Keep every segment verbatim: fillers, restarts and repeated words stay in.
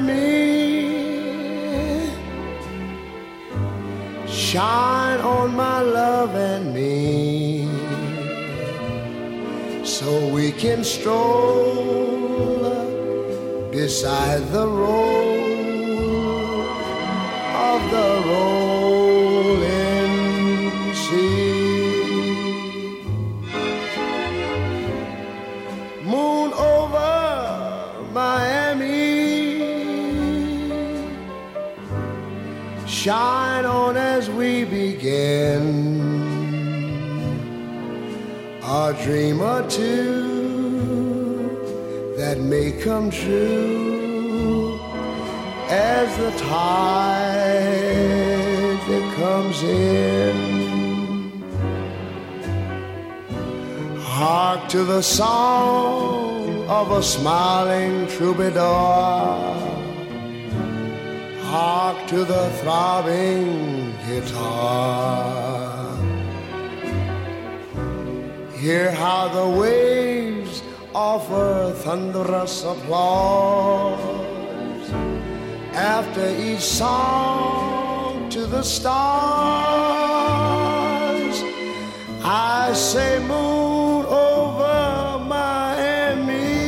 Miami, shine on my love and me, so we can stroll beside the road of the rolling sea. Moon over Miami, shine on as we begin a dream or two that may come true as the tide that comes in. Hark to the song of a smiling troubadour, hark to the throbbing guitar. Hear how the waves offer thunderous applause after each song to the stars. I say, moon over Miami,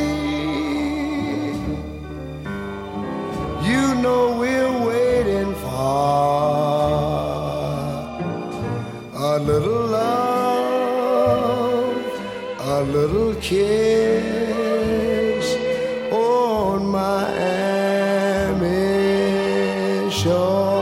you know we're waiting for a little love, a little kiss on Miami shore.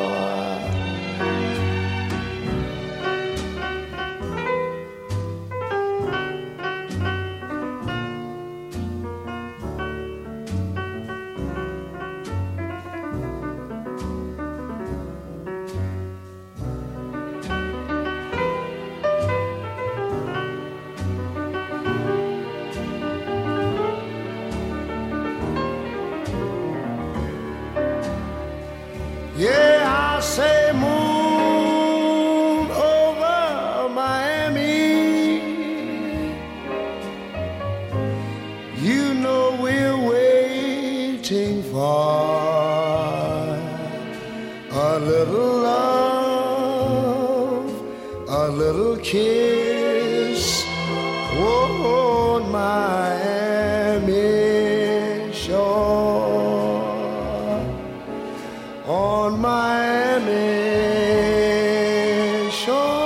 Yeah, I say moon over Miami, you know we're waiting for a little love, a little kiss on Miami shore. On Miami shore.